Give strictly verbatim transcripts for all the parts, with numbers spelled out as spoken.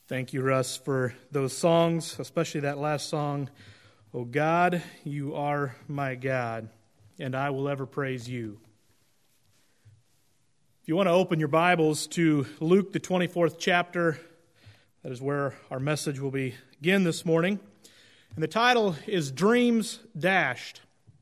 Thank you, Russ, for those songs, especially that last song, "Oh God, you are my God, and I will ever praise you." If you want to open your Bibles to Luke, the twenty-fourth chapter, that is where our message will begin this morning. And the title is Dreams Dashed.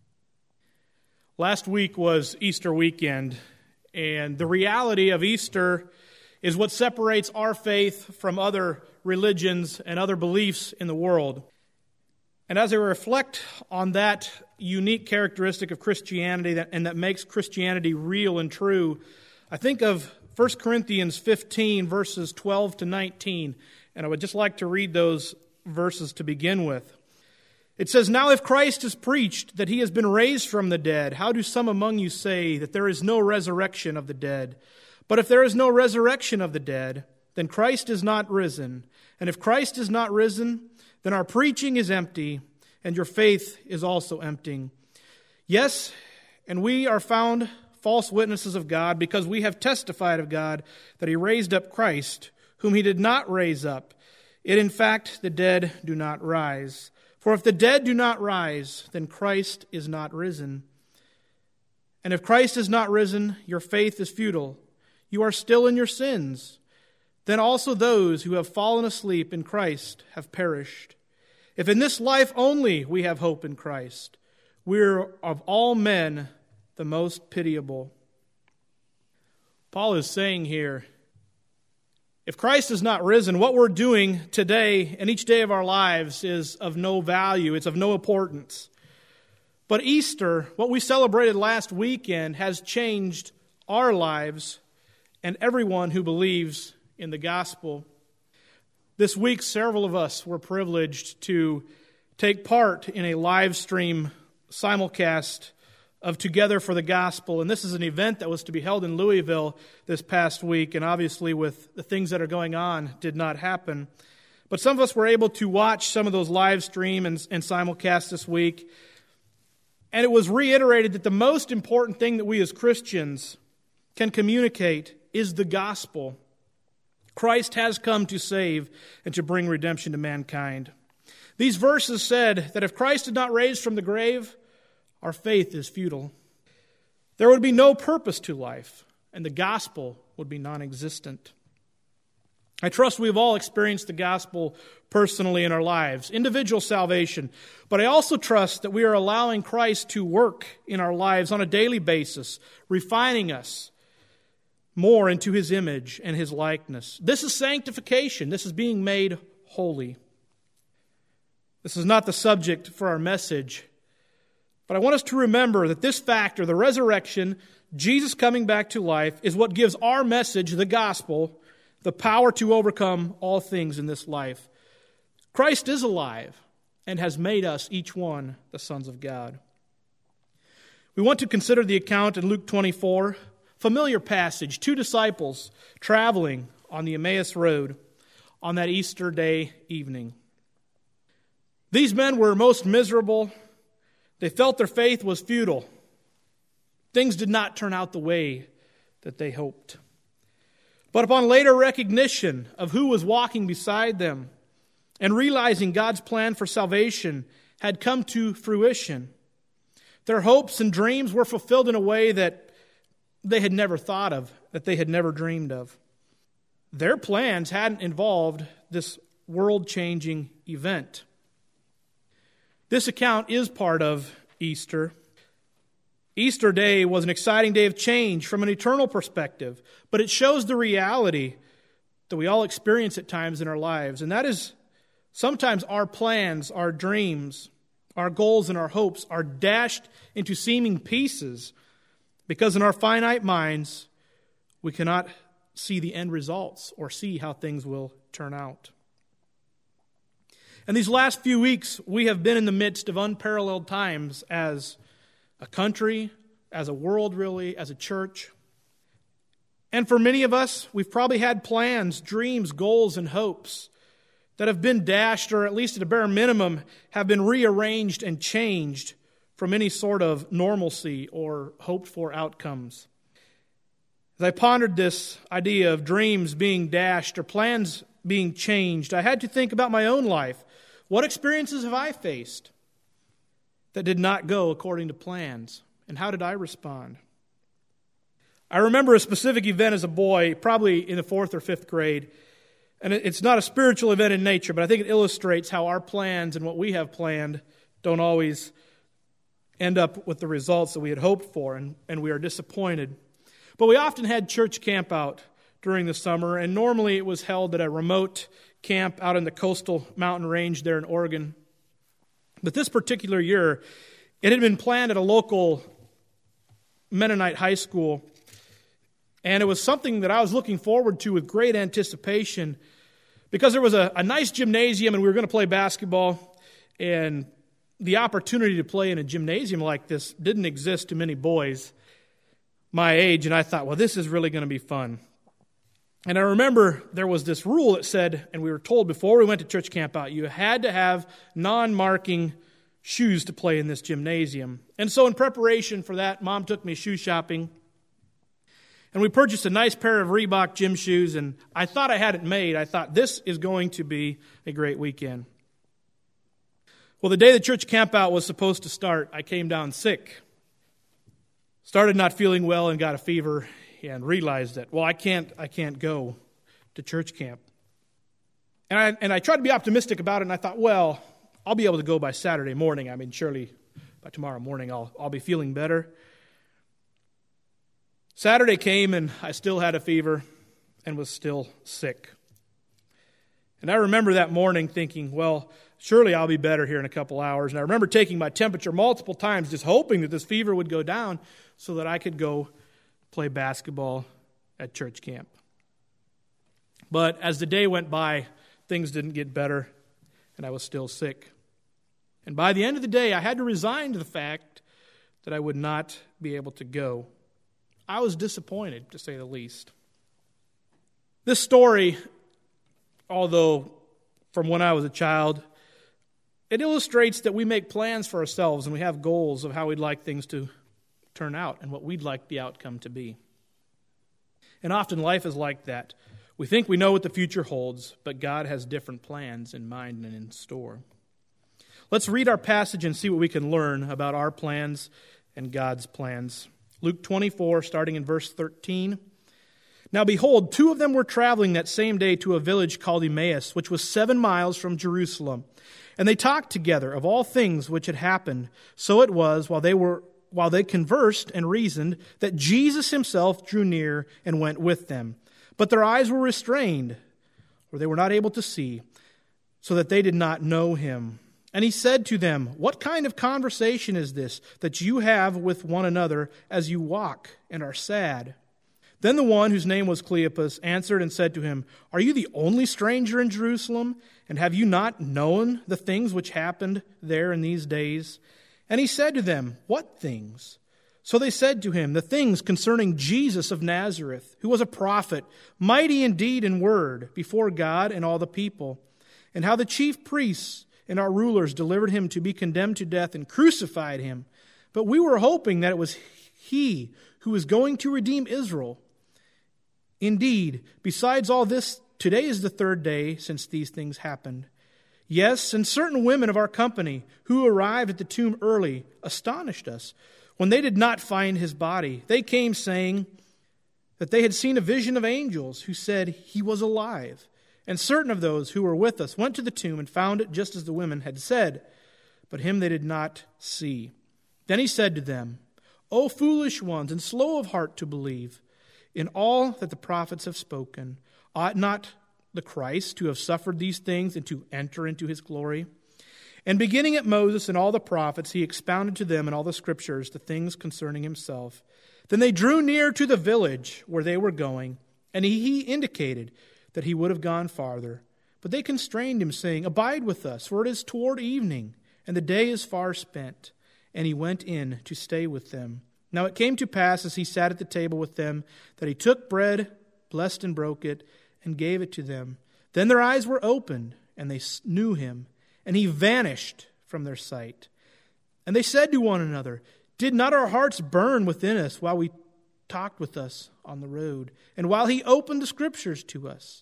Last week was Easter weekend, and the reality of Easter is what separates our faith from other religions and other beliefs in the world. And as I reflect on that unique characteristic of Christianity that, and that makes Christianity real and true, I think of First Corinthians fifteen, verses twelve to nineteen, and I would just like to read those verses to begin with. It says, "Now if Christ is preached that he has been raised from the dead, how do some among you say that there is no resurrection of the dead? But if there is no resurrection of the dead, then Christ is not risen. And if Christ is not risen, then our preaching is empty, and your faith is also empty. Yes, and we are found false witnesses of God, because we have testified of God that he raised up Christ, whom he did not raise up. Yet in fact the dead do not rise. For if the dead do not rise, then Christ is not risen. And if Christ is not risen, your faith is futile. You are still in your sins. Then also those who have fallen asleep in Christ have perished. If in this life only we have hope in Christ, we are of all men the most pitiable." Paul is saying here, if Christ is not risen, what we're doing today and each day of our lives is of no value. It's of no importance. But Easter, what we celebrated last weekend, has changed our lives and everyone who believes in the gospel. This week, several of us were privileged to take part in a live stream simulcast of Together for the Gospel. And this is an event that was to be held in Louisville this past week, and obviously with the things that are going on, did not happen. But some of us were able to watch some of those live stream and, and simulcasts this week. And it was reiterated that the most important thing that we as Christians can communicate is the gospel. Christ has come to save and to bring redemption to mankind. These verses said that if Christ did not raise from the grave, our faith is futile. There would be no purpose to life, and the gospel would be non-existent. I trust we've all experienced the gospel personally in our lives, individual salvation, but I also trust that we are allowing Christ to work in our lives on a daily basis, refining us more into his image and his likeness. This is sanctification. This is being made holy. This is not the subject for our message, but I want us to remember that this factor, the resurrection, Jesus coming back to life, is what gives our message, the gospel, the power to overcome all things in this life. Christ is alive and has made us, each one, the sons of God. We want to consider the account in Luke twenty-four, familiar passage, two disciples traveling on the Emmaus Road on that Easter day evening. These men were most miserable. They felt their faith was futile. Things did not turn out the way that they hoped. But upon later recognition of who was walking beside them and realizing God's plan for salvation had come to fruition, their hopes and dreams were fulfilled in a way that they had never thought of, that they had never dreamed of. Their plans hadn't involved this world-changing event. This account is part of Easter. Easter Day was an exciting day of change from an eternal perspective, but it shows the reality that we all experience at times in our lives, and that is sometimes our plans, our dreams, our goals, and our hopes are dashed into seeming pieces because in our finite minds, we cannot see the end results or see how things will turn out. And these last few weeks, we have been in the midst of unparalleled times as a country, as a world really, as a church. And for many of us, we've probably had plans, dreams, goals, and hopes that have been dashed, or at least at a bare minimum, have been rearranged and changed from any sort of normalcy or hoped-for outcomes. As I pondered this idea of dreams being dashed or plans being changed. I had to think about my own life. What experiences have I faced that did not go according to plans? And how did I respond? I remember a specific event as a boy, probably in the fourth or fifth grade. And it's not a spiritual event in nature, but I think it illustrates how our plans and what we have planned don't always end up with the results that we had hoped for, and, and we are disappointed. But we often had church camp out during the summer, and normally it was held at a remote camp out in the coastal mountain range there in Oregon. But this particular year, it had been planned at a local Mennonite high school, and it was something that I was looking forward to with great anticipation because there was a, a nice gymnasium and we were going to play basketball, and the opportunity to play in a gymnasium like this didn't exist to many boys my age, and I thought, well, this is really going to be fun. And I remember there was this rule that said, and we were told before we went to church camp out, you had to have non-marking shoes to play in this gymnasium. And so in preparation for that, Mom took me shoe shopping, and we purchased a nice pair of Reebok gym shoes, and I thought I had it made. I thought, this is going to be a great weekend. Well, the day the church camp out was supposed to start, I came down sick. Started not feeling well and got a fever and realized that, well, I can't I can't go to church camp. And I and I tried to be optimistic about it, and I thought, well, I'll be able to go by Saturday morning. I mean, surely by tomorrow morning I'll I'll be feeling better. Saturday came and I still had a fever and was still sick. And I remember that morning thinking, well, surely I'll be better here in a couple hours. And I remember taking my temperature multiple times, just hoping that this fever would go down so that I could go play basketball at church camp. But as the day went by, things didn't get better, and I was still sick. And by the end of the day, I had to resign to the fact that I would not be able to go. I was disappointed, to say the least. This story, although from when I was a child, it illustrates that we make plans for ourselves and we have goals of how we'd like things to turn out and what we'd like the outcome to be. And often life is like that. We think we know what the future holds, but God has different plans in mind and in store. Let's read our passage and see what we can learn about our plans and God's plans. Luke twenty-four, starting in verse thirteen. Now behold, two of them were traveling that same day to a village called Emmaus, which was seven miles from Jerusalem. And they talked together of all things which had happened. So it was, while they were while they conversed and reasoned, that Jesus himself drew near and went with them. But their eyes were restrained, or they were not able to see, so that they did not know him. And he said to them, what kind of conversation is this that you have with one another as you walk and are sad? Then the one whose name was Cleopas answered and said to him, are you the only stranger in Jerusalem? And have you not known the things which happened there in these days? And he said to them, what things? So they said to him, the things concerning Jesus of Nazareth, who was a prophet, mighty in deed and word before God and all the people, and how the chief priests and our rulers delivered him to be condemned to death and crucified him. But we were hoping that it was he who was going to redeem Israel. Indeed, besides all this, today is the third day since these things happened. Yes, and certain women of our company who arrived at the tomb early astonished us. When they did not find his body, they came saying that they had seen a vision of angels who said he was alive. And certain of those who were with us went to the tomb and found it just as the women had said, but him they did not see. Then he said to them, O foolish ones, and slow of heart to believe in all that the prophets have spoken, ought not the Christ to have suffered these things and to enter into his glory? And beginning at Moses and all the prophets, he expounded to them in all the scriptures the things concerning himself. Then they drew near to the village where they were going, and he indicated that he would have gone farther. But they constrained him, saying, abide with us, for it is toward evening, and the day is far spent. And he went in to stay with them. Now it came to pass, as he sat at the table with them, that he took bread, blessed and broke it, and gave it to them. Then their eyes were opened, and they knew him, and he vanished from their sight. And they said to one another, did not our hearts burn within us while we talked with us on the road, and while he opened the scriptures to us?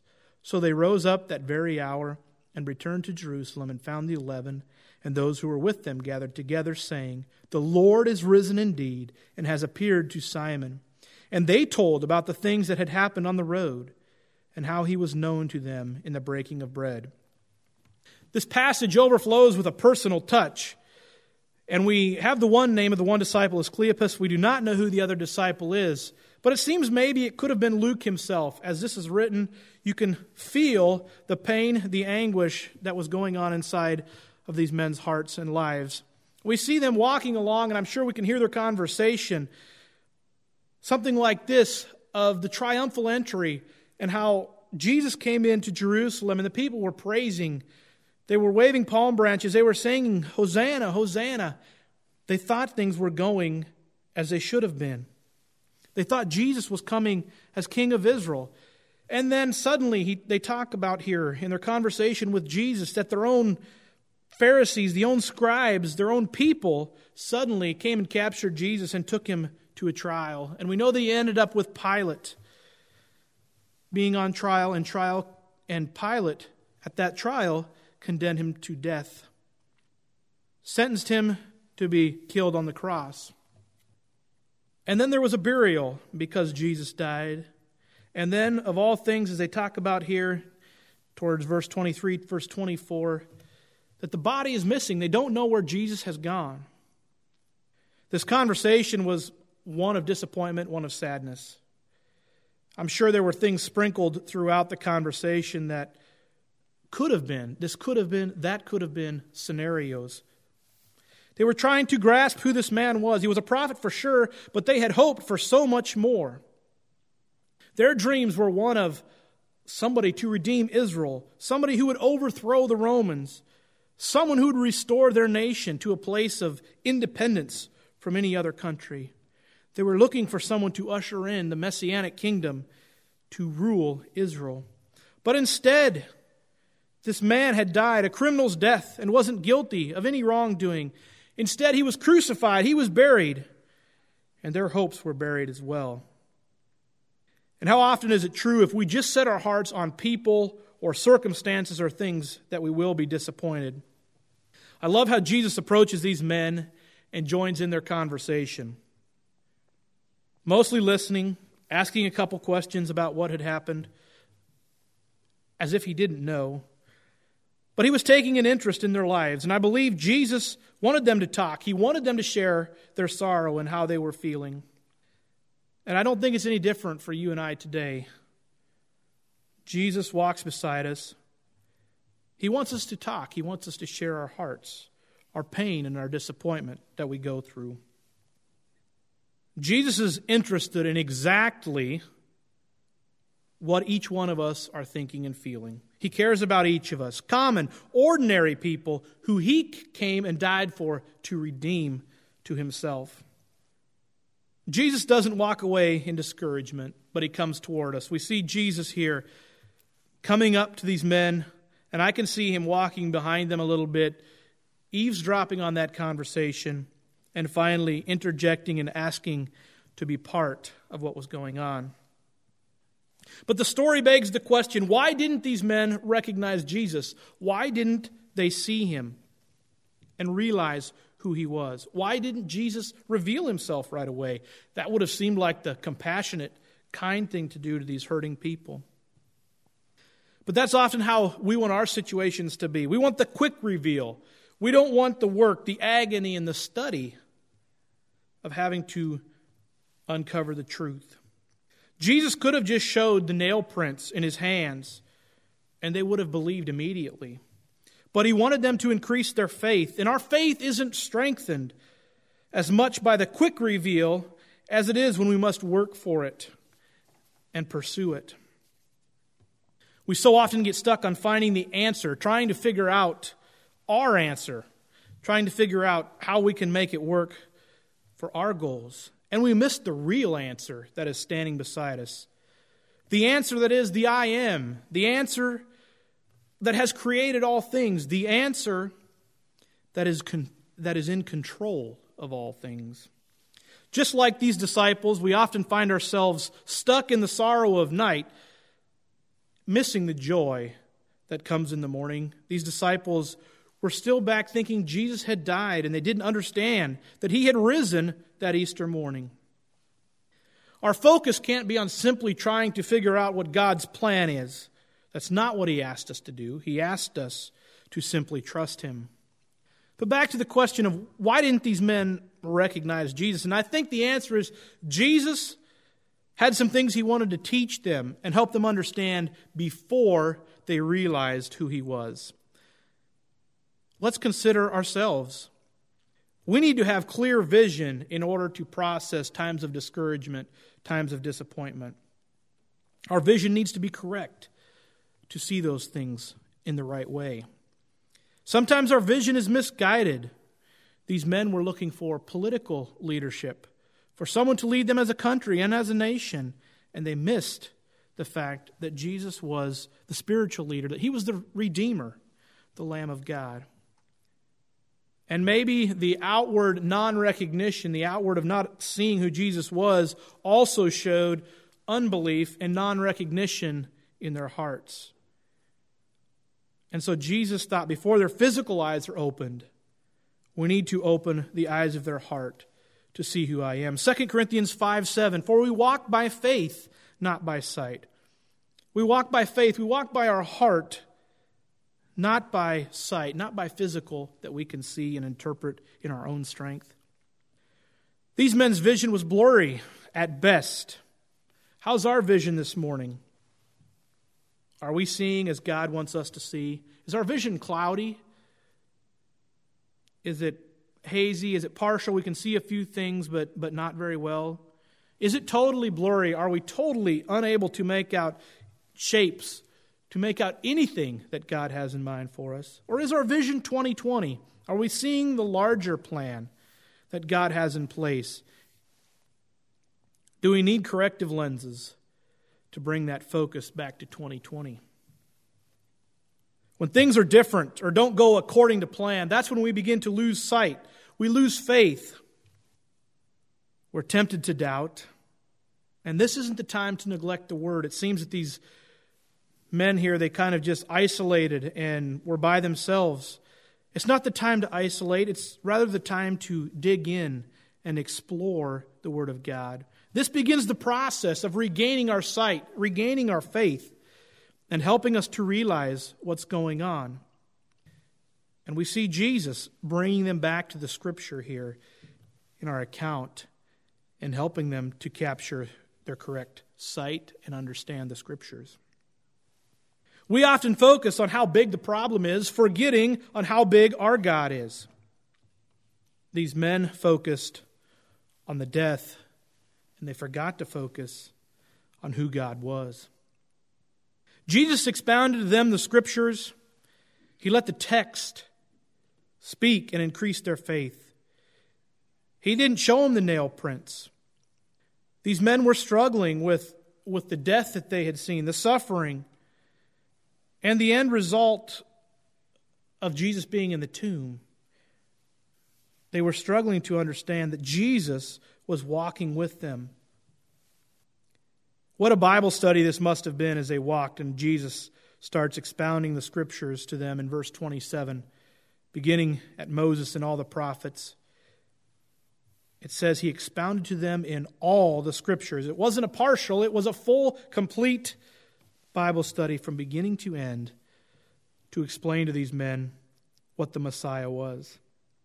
So they rose up that very hour and returned to Jerusalem and found the eleven and those who were with them gathered together, saying, "The Lord is risen indeed and has appeared to Simon." And they told about the things that had happened on the road and how he was known to them in the breaking of bread. This passage overflows with a personal touch. And we have the one name of the one disciple as Cleopas. We do not know who the other disciple is. But it seems maybe it could have been Luke himself. As this is written, you can feel the pain, the anguish that was going on inside of these men's hearts and lives. We see them walking along, and I'm sure we can hear their conversation. Something like this of the triumphal entry and how Jesus came into Jerusalem and the people were praising. They were waving palm branches. They were singing, "Hosanna, Hosanna." They thought things were going as they should have been. They thought Jesus was coming as King of Israel. And then suddenly he, they talk about here in their conversation with Jesus that their own Pharisees, the own scribes, their own people suddenly came and captured Jesus and took him to a trial. And we know they ended up with Pilate being on trial and trial, and Pilate at that trial condemned him to death, sentenced him to be killed on the cross. And then there was a burial because Jesus died. And then, of all things, as they talk about here, towards verse twenty-three, verse twenty-four, that the body is missing. They don't know where Jesus has gone. This conversation was one of disappointment, one of sadness. I'm sure there were things sprinkled throughout the conversation that could have been, this could have been, that could have been scenarios. They were trying to grasp who this man was. He was a prophet for sure, but they had hoped for so much more. Their dreams were one of somebody to redeem Israel, somebody who would overthrow the Romans, someone who would restore their nation to a place of independence from any other country. They were looking for someone to usher in the Messianic kingdom to rule Israel. But instead, this man had died a criminal's death and wasn't guilty of any wrongdoing. Instead, he was crucified, he was buried, and their hopes were buried as well. And how often is it true if we just set our hearts on people or circumstances or things that we will be disappointed? I love how Jesus approaches these men and joins in their conversation. Mostly listening, asking a couple questions about what had happened, as if he didn't know. But he was taking an interest in their lives, and I believe Jesus wanted them to talk. He wanted them to share their sorrow and how they were feeling. And I don't think it's any different for you and I today. Jesus walks beside us. He wants us to talk. He wants us to share our hearts, our pain and our disappointment that we go through. Jesus is interested in exactly what each one of us are thinking and feeling. He cares about each of us, common, ordinary people who he came and died for to redeem to himself. Jesus doesn't walk away in discouragement, but he comes toward us. We see Jesus here coming up to these men, and I can see him walking behind them a little bit, eavesdropping on that conversation, and finally interjecting and asking to be part of what was going on. But the story begs the question, why didn't these men recognize Jesus? Why didn't they see him and realize who he was? Why didn't Jesus reveal himself right away? That would have seemed like the compassionate, kind thing to do to these hurting people. But that's often how we want our situations to be. We want the quick reveal. We don't want the work, the agony, and the study of having to uncover the truth. Jesus could have just showed the nail prints in his hands, and they would have believed immediately. But he wanted them to increase their faith, and our faith isn't strengthened as much by the quick reveal as it is when we must work for it and pursue it. We so often get stuck on finding the answer, trying to figure out our answer, trying to figure out how we can make it work for our goals. And we miss the real answer that is standing beside us. The answer that is the I am. The answer that has created all things. The answer that is con- that is in control of all things. Just like these disciples, we often find ourselves stuck in the sorrow of night, missing the joy that comes in the morning. These disciples were still back thinking Jesus had died, and they didn't understand that he had risen that Easter morning. Our focus can't be on simply trying to figure out what God's plan is. That's not what he asked us to do. He asked us to simply trust him. But back to the question of why didn't these men recognize Jesus? And I think the answer is Jesus had some things he wanted to teach them and help them understand before they realized who he was. Let's consider ourselves. We need to have clear vision in order to process times of discouragement, times of disappointment. Our vision needs to be correct to see those things in the right way. Sometimes our vision is misguided. These men were looking for political leadership, for someone to lead them as a country and as a nation, and they missed the fact that Jesus was the spiritual leader, that he was the Redeemer, the Lamb of God. And maybe the outward non-recognition, the outward of not seeing who Jesus was, also showed unbelief and non-recognition in their hearts. And so Jesus thought, before their physical eyes are opened, we need to open the eyes of their heart to see who I am. Second Corinthians five seven, for we walk by faith, not by sight. We walk by faith, we walk by our heart, not by sight, not by physical that we can see and interpret in our own strength. These men's vision was blurry at best. How's our vision this morning? Are we seeing as God wants us to see? Is our vision cloudy? Is it hazy? Is it partial? We can see a few things, but, but not very well. Is it totally blurry? Are we totally unable to make out shapes, to make out anything that God has in mind for us? Or is our vision twenty twenty? Are we seeing the larger plan that God has in place? Do we need corrective lenses to bring that focus back to twenty twenty? When things are different or don't go according to plan, that's when we begin to lose sight. We lose faith. We're tempted to doubt. And this isn't the time to neglect the word. It seems that these men here, they kind of just isolated and were by themselves. It's not the time to isolate. It's rather the time to dig in and explore the Word of God. This begins the process of regaining our sight, regaining our faith, and helping us to realize what's going on. And we see Jesus bringing them back to the Scripture here in our account and helping them to capture their correct sight and understand the Scriptures. We often focus on how big the problem is, forgetting on how big our God is. These men focused on the death, and they forgot to focus on who God was. Jesus expounded to them the Scriptures. He let the text speak and increase their faith. He didn't show them the nail prints. These men were struggling with, with the death that they had seen, the suffering, and the end result of Jesus being in the tomb. They were struggling to understand that Jesus was walking with them. What a Bible study this must have been as they walked, and Jesus starts expounding the Scriptures to them in verse twenty-seven, beginning at Moses and all the prophets. It says he expounded to them in all the Scriptures. It wasn't a partial, it was a full, complete Bible study from beginning to end to explain to these men what the Messiah was.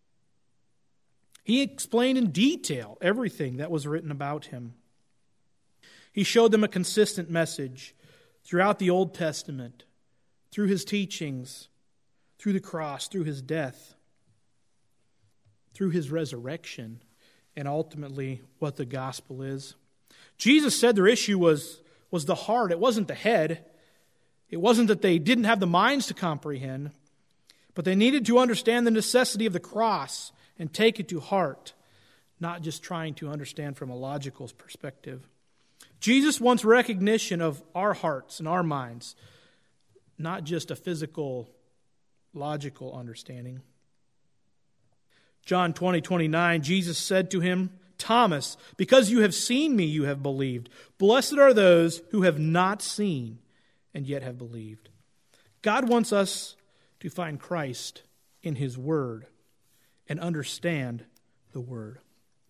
He explained in detail everything that was written about him. He showed them a consistent message throughout the Old Testament, through his teachings, through the cross, through his death, through his resurrection, and ultimately what the gospel is. Jesus said their issue was, was the heart. It wasn't the head. It wasn't that they didn't have the minds to comprehend, but they needed to understand the necessity of the cross and take it to heart, not just trying to understand from a logical perspective. Jesus wants recognition of our hearts and our minds, not just a physical, logical understanding. John twenty, twenty-nine, Jesus said to him, Thomas, because you have seen me, you have believed. Blessed are those who have not seen and yet have believed. God wants us to find Christ in His Word and understand the Word.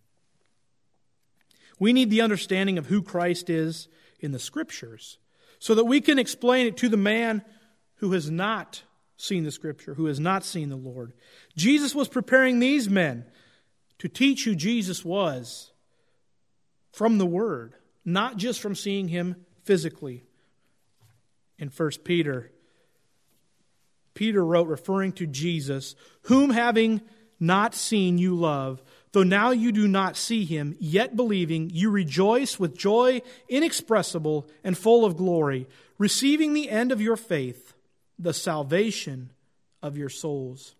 We need the understanding of who Christ is in the Scriptures so that we can explain it to the man who has not seen the Scripture, who has not seen the Lord. Jesus was preparing these men to teach who Jesus was from the Word, not just from seeing Him physically. In First Peter, Peter wrote, referring to Jesus, whom having not seen you love, though now you do not see Him, yet believing, you rejoice with joy inexpressible and full of glory, receiving the end of your faith, the salvation of your souls.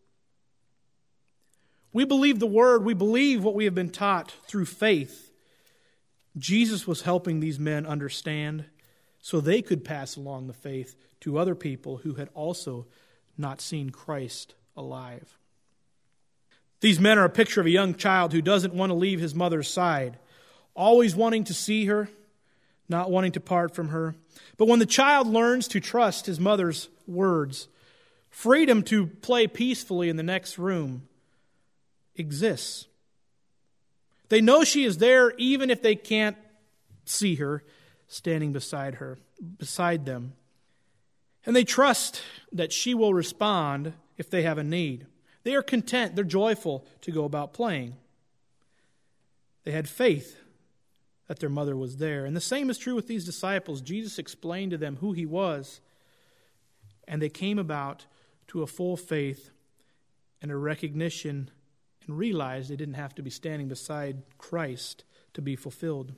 We believe the Word, we believe what we have been taught through faith. Jesus was helping these men understand so they could pass along the faith to other people who had also not seen Christ alive. These men are a picture of a young child who doesn't want to leave his mother's side, always wanting to see her, not wanting to part from her. But when the child learns to trust his mother's words, freedom to play peacefully in the next room exists. They know she is there even if they can't see her standing beside her, beside them. And they trust that she will respond if they have a need. They are content, they're joyful to go about playing. They had faith that their mother was there. And the same is true with these disciples. Jesus explained to them who He was, and they came about to a full faith and a recognition and realized they didn't have to be standing beside Christ to be fulfilled.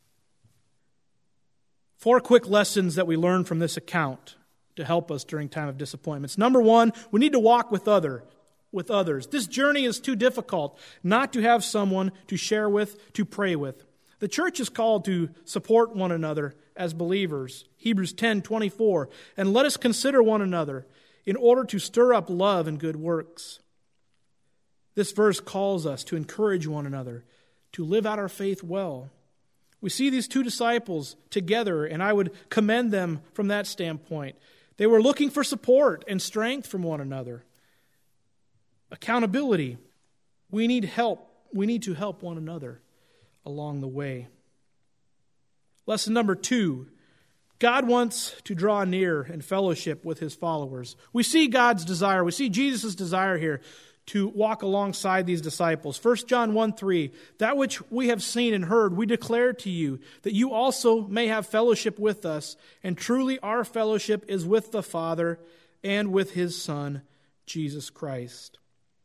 Four quick lessons that we learn from this account to help us during time of disappointments. Number one, we need to walk with other, with others. This journey is too difficult not to have someone to share with, to pray with. The church is called to support one another as believers. Hebrews ten twenty-four, and let us consider one another in order to stir up love and good works. This verse calls us to encourage one another, to live out our faith well. We see these two disciples together, and I would commend them from that standpoint. They were looking for support and strength from one another. Accountability. We need help. We need to help one another along the way. Lesson number two. God wants to draw near and fellowship with His followers. We see God's desire. We see Jesus' desire here to walk alongside these disciples. First John one three, that which we have seen and heard, we declare to you, that you also may have fellowship with us. And truly our fellowship is with the Father and with His Son, Jesus Christ.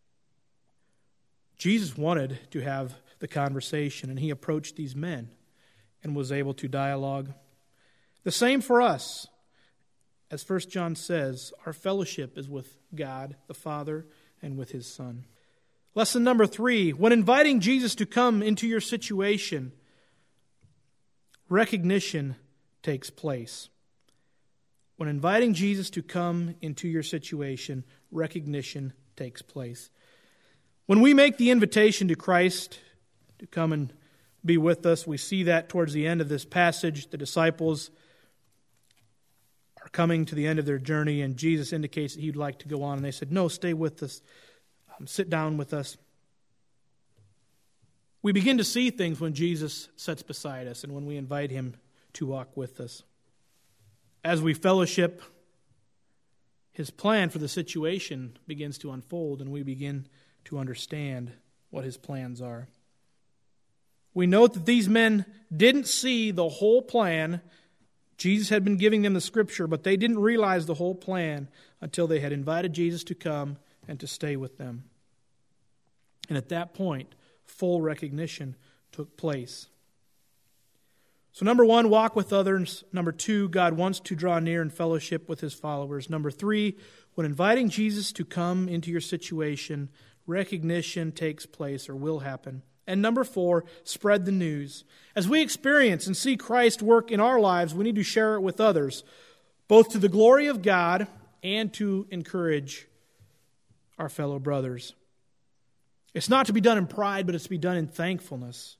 Jesus wanted to have the conversation, and He approached these men and was able to dialogue. The same for us. As First John says, our fellowship is with God, the Father, and with His Son. Lesson number three, when inviting Jesus to come into your situation, recognition takes place. When inviting Jesus to come into your situation, recognition takes place. When we make the invitation to Christ to come and be with us, we see that towards the end of this passage, the disciples are coming to the end of their journey, and Jesus indicates that He'd like to go on, and they said, no, stay with us, um, sit down with us. We begin to see things when Jesus sits beside us and when we invite Him to walk with us. As we fellowship, His plan for the situation begins to unfold, and we begin to understand what His plans are. We note that these men didn't see the whole plan. Jesus had been giving them the Scripture, but they didn't realize the whole plan until they had invited Jesus to come and to stay with them. And at that point, full recognition took place. So number one, walk with others. Number two, God wants to draw near and fellowship with His followers. Number three, when inviting Jesus to come into your situation, recognition takes place or will happen. And number four, spread the news. As we experience and see Christ work in our lives, we need to share it with others, both to the glory of God and to encourage our fellow brothers. It's not to be done in pride, but it's to be done in thankfulness.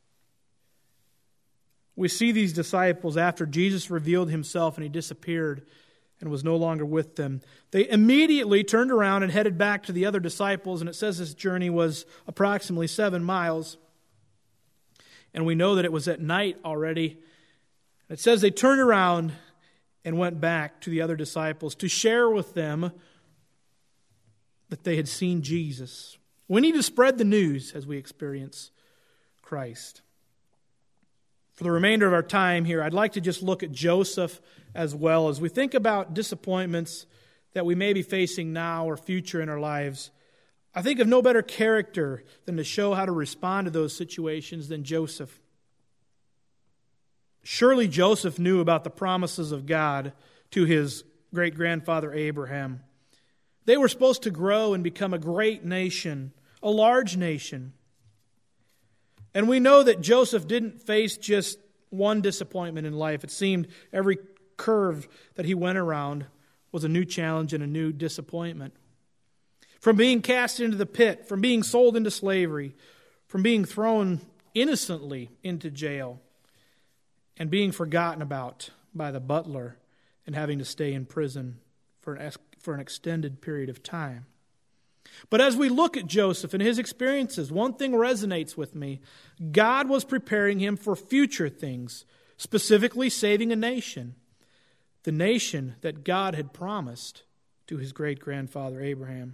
We see these disciples after Jesus revealed Himself and He disappeared, and was no longer with them. They immediately turned around and headed back to the other disciples, and it says this journey was approximately seven miles. And we know that it was at night already. It says they turned around and went back to the other disciples to share with them that they had seen Jesus. We need to spread the news as we experience Christ. For the remainder of our time here, I'd like to just look at Joseph as well. As we think about disappointments that we may be facing now or future in our lives, I think of no better character than to show how to respond to those situations than Joseph. Surely Joseph knew about the promises of God to his great-grandfather Abraham. They were supposed to grow and become a great nation, a large nation. And we know that Joseph didn't face just one disappointment in life. It seemed every curve that he went around was a new challenge and a new disappointment. From being cast into the pit, from being sold into slavery, from being thrown innocently into jail, and being forgotten about by the butler and having to stay in prison for an, for an extended period of time. But as we look at Joseph and his experiences, one thing resonates with me. God was preparing him for future things, specifically saving a nation, the nation that God had promised to his great-grandfather Abraham.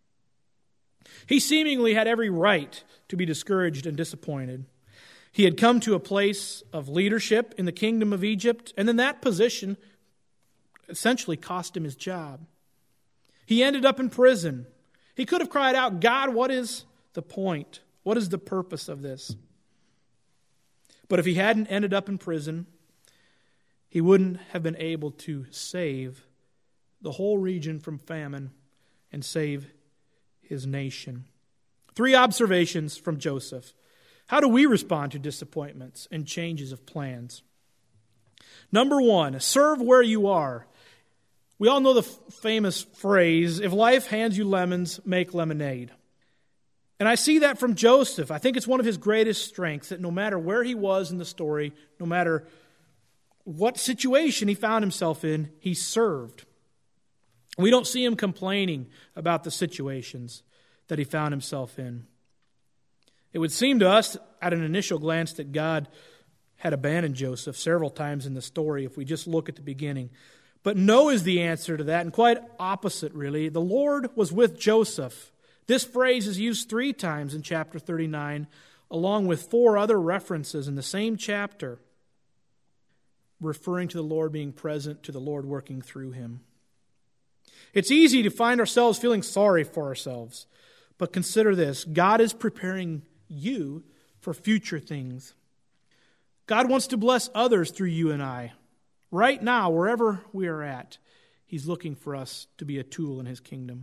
He seemingly had every right to be discouraged and disappointed. He had come to a place of leadership in the kingdom of Egypt, and then that position essentially cost him his job. He ended up in prison. He could have cried out, God, what is the point? What is the purpose of this? But if he hadn't ended up in prison, he wouldn't have been able to save the whole region from famine and save his nation. Three observations from Joseph. How do we respond to disappointments and changes of plans? Number one, serve where you are. We all know the f- famous phrase, if life hands you lemons, make lemonade. And I see that from Joseph. I think it's one of his greatest strengths, that no matter where he was in the story, no matter what situation he found himself in, he served. We don't see him complaining about the situations that he found himself in. It would seem to us at an initial glance that God had abandoned Joseph several times in the story if we just look at the beginning. But no is the answer to that, and quite opposite, really. The Lord was with Joseph. This phrase is used three times in chapter thirty-nine, along with four other references in the same chapter, referring to the Lord being present, to the Lord working through him. It's easy to find ourselves feeling sorry for ourselves, but consider this. God is preparing you for future things. God wants to bless others through you and I. Right now, wherever we are at, he's looking for us to be a tool in his kingdom.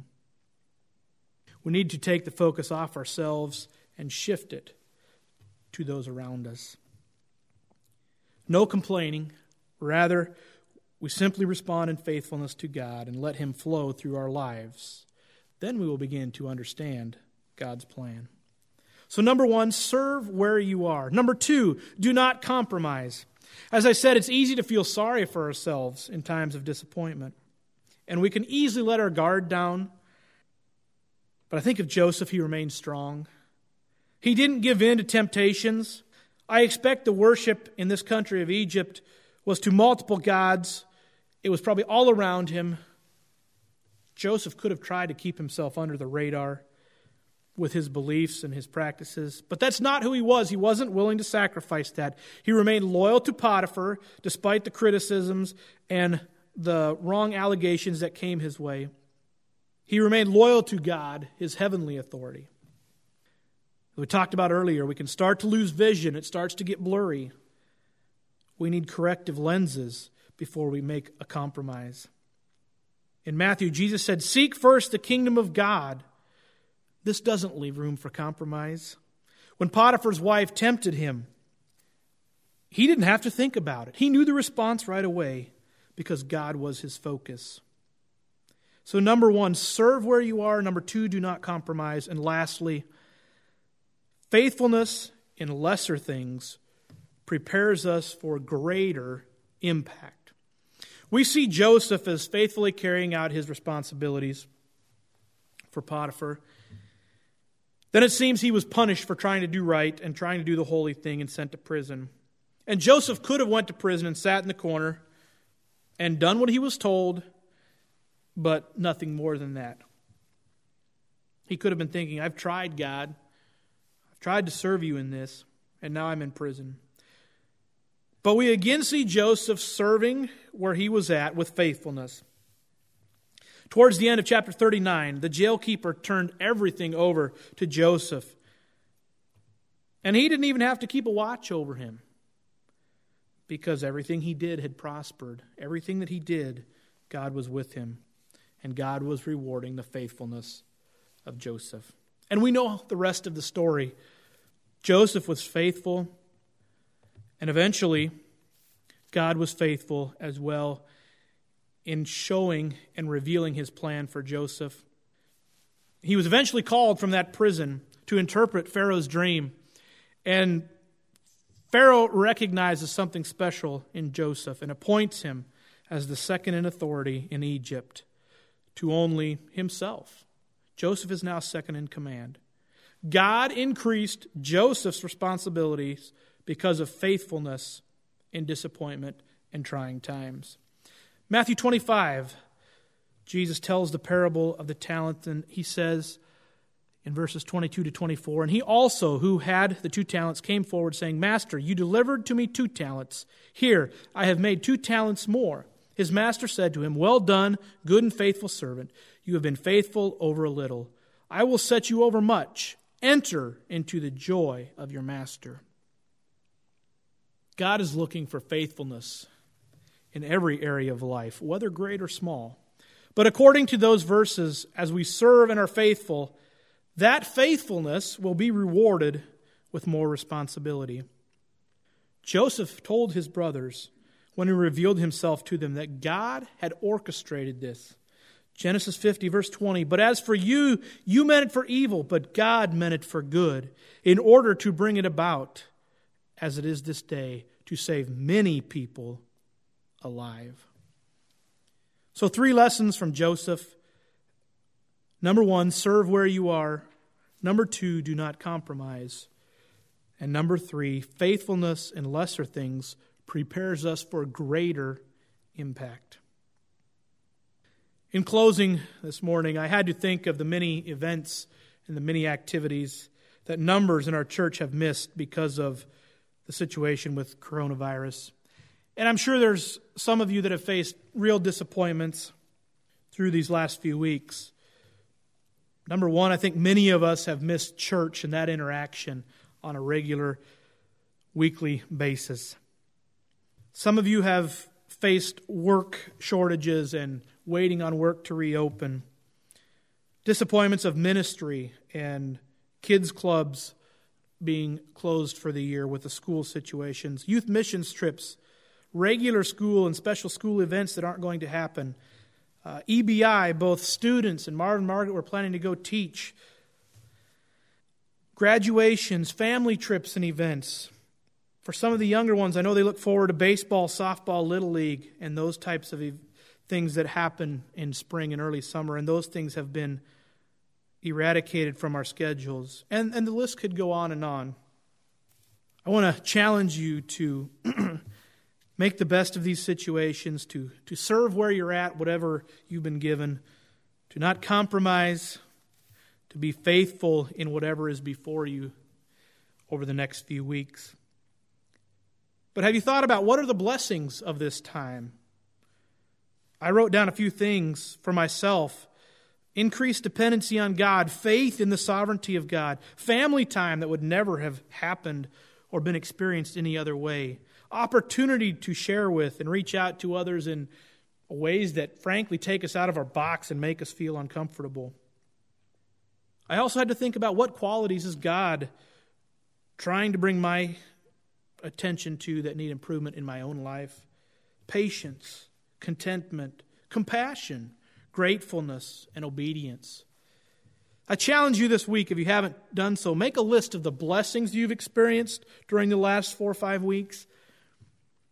We need to take the focus off ourselves and shift it to those around us. No complaining. Rather, we simply respond in faithfulness to God and let him flow through our lives. Then we will begin to understand God's plan. So number one, serve where you are. Number two, do not compromise. As I said, it's easy to feel sorry for ourselves in times of disappointment. And we can easily let our guard down. But I think of Joseph, he remained strong. He didn't give in to temptations. I expect the worship in this country of Egypt was to multiple gods. It was probably all around him. Joseph could have tried to keep himself under the radar with his beliefs and his practices. But that's not who he was. He wasn't willing to sacrifice that. He remained loyal to Potiphar despite the criticisms and the wrong allegations that came his way. He remained loyal to God, his heavenly authority. We talked about earlier, we can start to lose vision. It starts to get blurry. We need corrective lenses before we make a compromise. In Matthew, Jesus said, "Seek first the kingdom of God." This doesn't leave room for compromise. When Potiphar's wife tempted him, he didn't have to think about it. He knew the response right away because God was his focus. So number one, serve where you are. Number two, do not compromise. And lastly, faithfulness in lesser things prepares us for greater impact. we see Joseph as faithfully carrying out his responsibilities for Potiphar. Then it seems he was punished for trying to do right and trying to do the holy thing and sent to prison. And Joseph could have went to prison and sat in the corner and done what he was told, but nothing more than that. He could have been thinking, I've tried, God. I've tried to serve you in this, and now I'm in prison. But we again see Joseph serving where he was at with faithfulness. Towards the end of chapter thirty-nine, the jailkeeper turned everything over to Joseph. And he didn't even have to keep a watch over him, because everything he did had prospered. Everything that he did, God was with him. And God was rewarding the faithfulness of Joseph. And we know the rest of the story. Joseph was faithful, and eventually God was faithful as well in showing and revealing his plan for Joseph. He was eventually called from that prison to interpret Pharaoh's dream. And Pharaoh recognizes something special in Joseph and appoints him as the second in authority in Egypt to only himself. Joseph is now second in command. God increased Joseph's responsibilities because of faithfulness in disappointment and trying times. Matthew twenty-five, Jesus tells the parable of the talents, and he says in verses twenty-two to twenty-four, and he also, who had the two talents, came forward, saying, Master, you delivered to me two talents. Here, I have made two talents more. His master said to him, Well done, good and faithful servant. You have been faithful over a little. I will set you over much. Enter into the joy of your master. God is looking for faithfulness in every area of life, whether great or small. But according to those verses, as we serve and are faithful, that faithfulness will be rewarded with more responsibility. Joseph told his brothers when he revealed himself to them that God had orchestrated this. Genesis fifty, verse twenty, But as for you, you meant it for evil, but God meant it for good, in order to bring it about, as it is this day, to save many people alive. So three lessons from Joseph. Number one, serve where you are. Number two, do not compromise. And number three, faithfulness in lesser things prepares us for greater impact. In closing this morning, I had to think of the many events and the many activities that numbers in our church have missed because of the situation with coronavirus. And I'm sure there's some of you that have faced real disappointments through these last few weeks. Number one, I think many of us have missed church and that interaction on a regular weekly basis. Some of you have faced work shortages and waiting on work to reopen. Disappointments of ministry and kids clubs being closed for the year with the school situations. Youth missions trips, regular school and special school events that aren't going to happen. Uh, E B I, both students and Marvin and Margaret were planning to go teach. Graduations, family trips and events. For some of the younger ones, I know they look forward to baseball, softball, Little League, and those types of ev- things that happen in spring and early summer, and those things have been eradicated from our schedules. And, and the list could go on and on. I want to challenge you to make the best of these situations, to, to serve where you're at, whatever you've been given, to not compromise, to be faithful in whatever is before you over the next few weeks. But have you thought about what are the blessings of this time? I wrote down a few things for myself. Increased dependency on God, faith in the sovereignty of God, family time that would never have happened or been experienced any other way, opportunity to share with and reach out to others in ways that frankly take us out of our box and make us feel uncomfortable. I also had to think about what qualities is God trying to bring my attention to that need improvement in my own life. Patience, contentment, compassion, gratefulness, and obedience. I challenge you this week, if you haven't done so, make a list of the blessings you've experienced during the last four or five weeks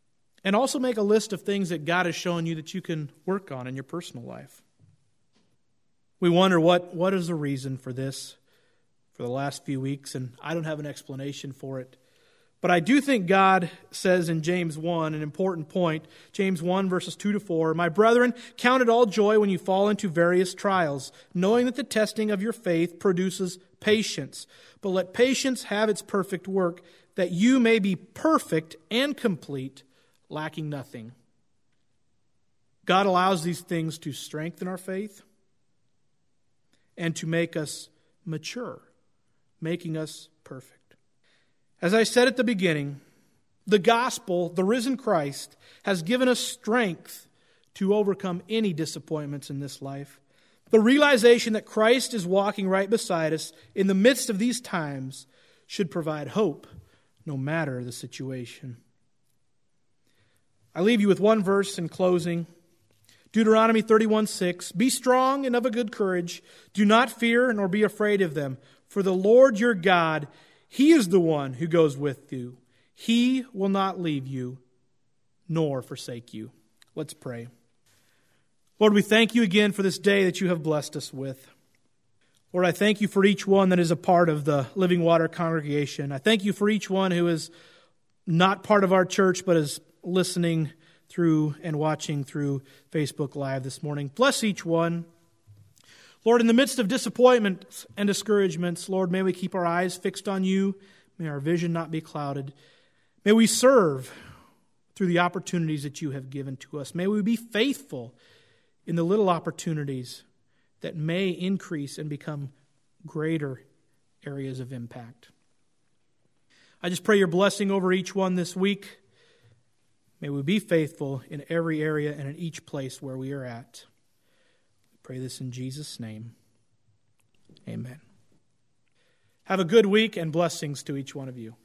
And also make a list of things that God has shown you that you can work on in your personal life. We wonder what, what is the reason for this for the last few weeks, and I don't have an explanation for it. But I do think God says in James one, an important point, James one, verses two to four, "My brethren, count it all joy when you fall into various trials, knowing that the testing of your faith produces patience. But let patience have its perfect work, that you may be perfect and complete, lacking nothing." God allows these things to strengthen our faith and to make us mature, making us perfect. As I said at the beginning, the gospel, the risen Christ, has given us strength to overcome any disappointments in this life. The realization that Christ is walking right beside us in the midst of these times should provide hope, no matter the situation. I leave you with one verse in closing. Deuteronomy thirty-one six, "Be strong and of a good courage. Do not fear nor be afraid of them. For the Lord your God, He is the one who goes with you. He will not leave you nor forsake you." Let's pray. Lord, we thank you again for this day that you have blessed us with. Lord, I thank you for each one that is a part of the Living Water congregation. I thank you for each one who is not part of our church but is listening through and watching through Facebook Live this morning. Bless each one. Lord, in the midst of disappointments and discouragements, Lord, may we keep our eyes fixed on you. May our vision not be clouded. May we serve through the opportunities that you have given to us. May we be faithful in the little opportunities that may increase and become greater areas of impact. I just pray your blessing over each one this week. May we be faithful in every area and in each place where we are at. We pray this in Jesus' name. Amen. Have a good week and blessings to each one of you.